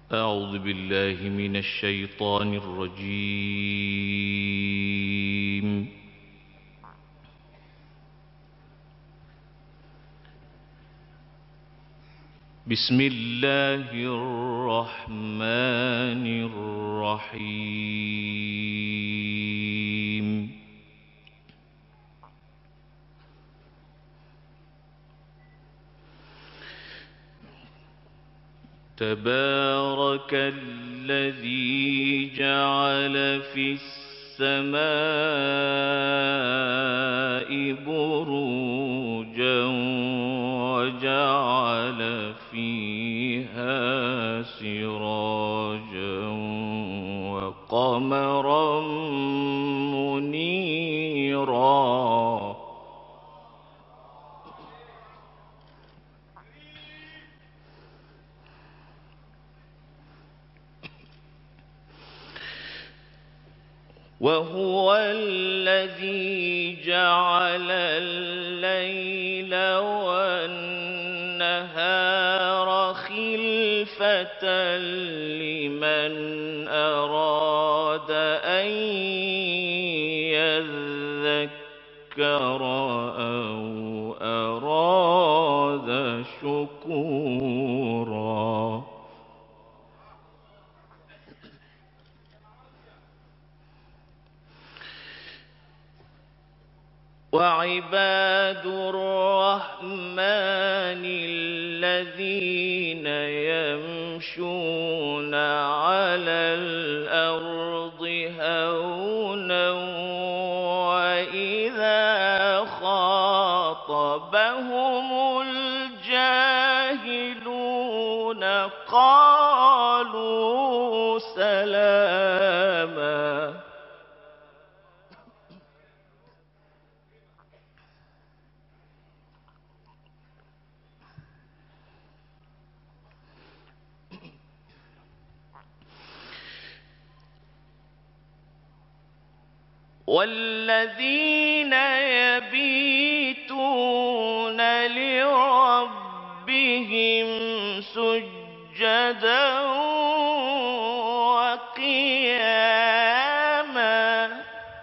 أعوذ بالله من الشيطان الرجيم. بسم الله الرحمن الرحيم. تبارك الذي جعل في السماء بروجا وجعل فيها سراجا وقمرا منيرا. وهو الذي جعل الليل والنهار خلفة لمن أراد أن يذكر أو أراد شكورا. وعباد الرحمن الذين يمشون على الأرض هونا وإذا خاطبهم الجاهلون قالوا سلاما. والذين يبيتون لربهم سجدا وقياما.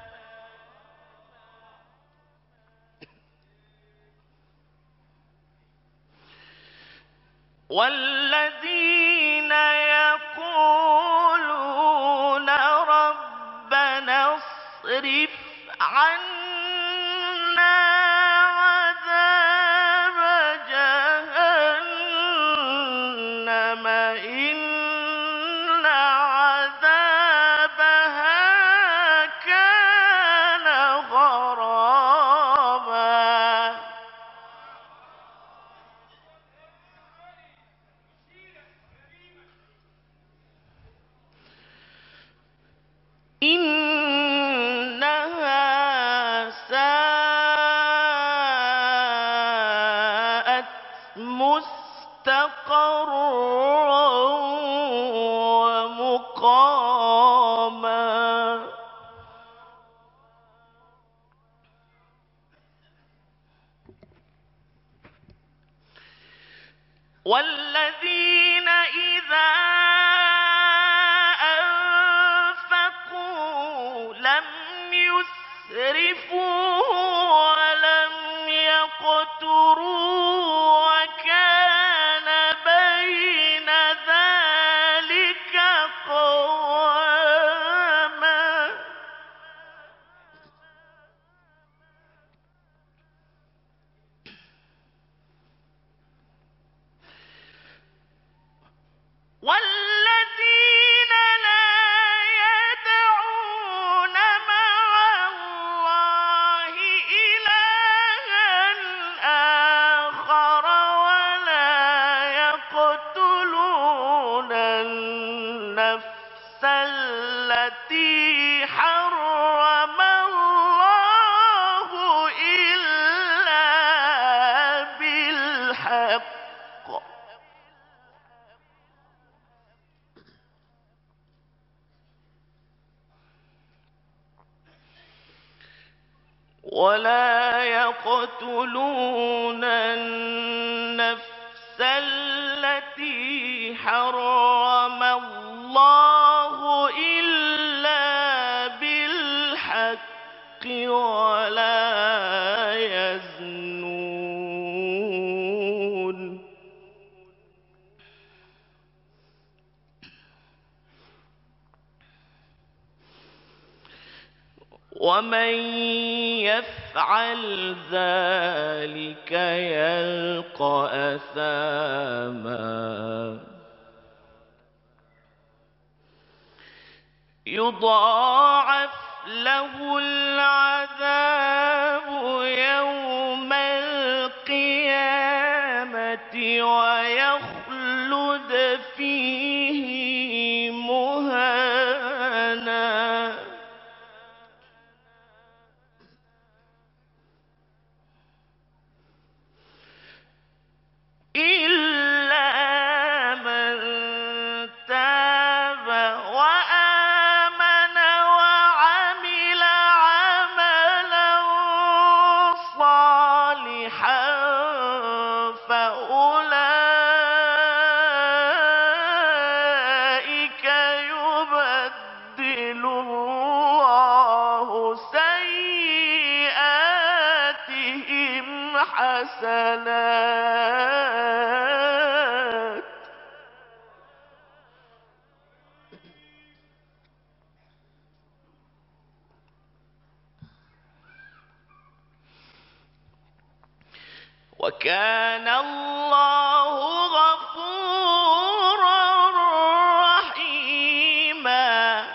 والذين يقولون ربنا اصرف عنا عذاب جهنم إن عذابها كان غراما. إنها ساءت مستقرا ومقاما. والذين إذا أنفقوا لم يسرفوا ولم يقتروا وكان بين ذلك قواما. والذين لا يدعون مع الله إلها آخر ولا يقتلون النفس التي حرم الله إلا بالحق ولا يقتلون النفس التي حرم ولا يزنون ومن يفعل ذلك يلقى أثاما يضاعف له العذاب يوم القيامة ويخلد فيه مهانا إلا من تاب وآمن وعمل عملا صالحا فأولئك يبدل الله سيئاتهم حسنات وكان الله غفورا رحيما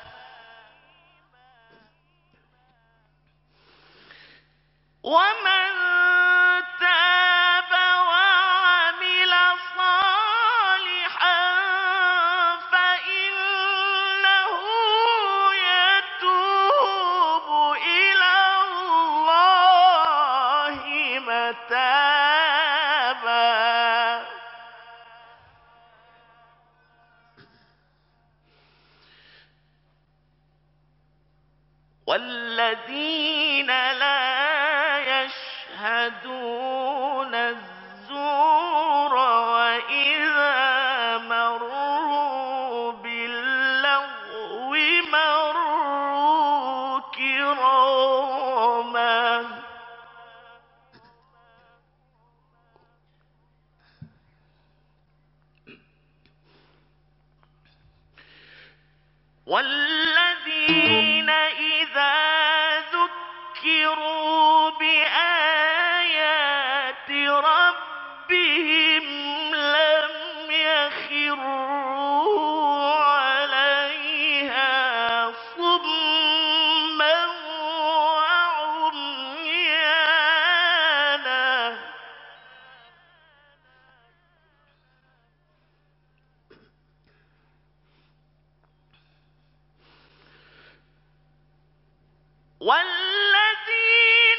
ومن تاب وعمل صالحا فإنه يتوب إلى الله متابا والذين لا يشهدون الزور وإذا مروا باللغو مروا كراما والذين إذا ذكروا بآيات ربهم لم يخروا عليها صما وعميانا والذين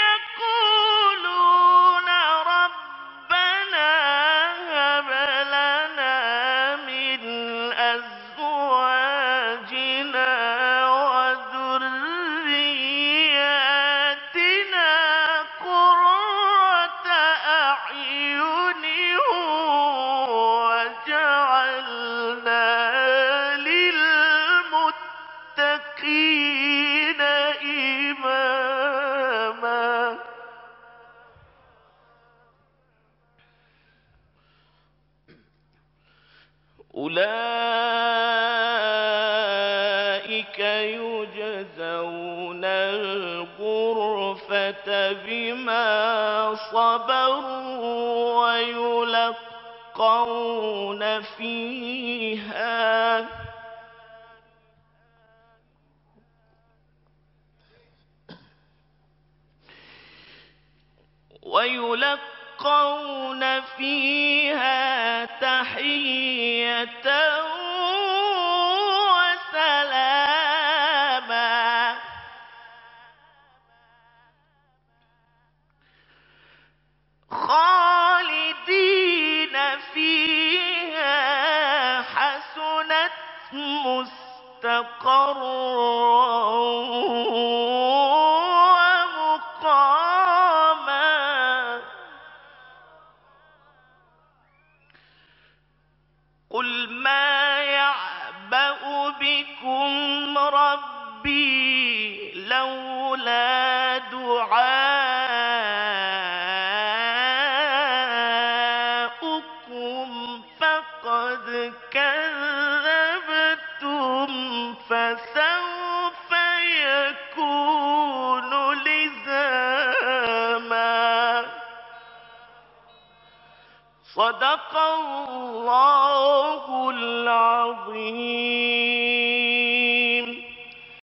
يقولون ربنا هب لنا من أزواجنا وذرياتنا قرة أعين واجعلنا للمتقين إماما أولئك يجزون الغرفة بما صبروا ويلقون فيها تحية وسلاما خالدين فيها حسنت مستقرا ومقاما قل ما يعبأ بكم ربي لولا صدق الله العظيم.